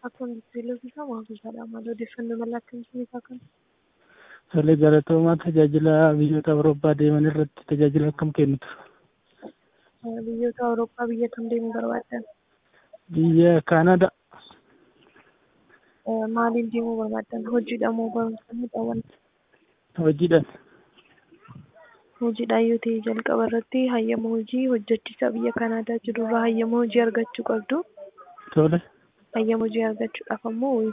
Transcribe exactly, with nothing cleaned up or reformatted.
Akkuma beeksisa maatii maal odeeffannoo mallattoo isaa kan Tolee, galatoomaa tajaajila biyyoota Awurooppaa deeman irratti tajaajila akkam kennitu? biyyoota Awurooppaa biyya kam deemuu barbaaddan? Biyya Kaanadaa. Maaliin deemuu barbaaddan? Hojiidhaan moo barumsaan qaban? Hojiidhaan. Hojiidhaan yoo ta'e jalqaba irratti hayyama hojii hojjechiisa biyya Kaanaadaa jirurraa hayyama hojii argachuu qabdu. Tole. Hayyama hojii argachuudhaaf ammoo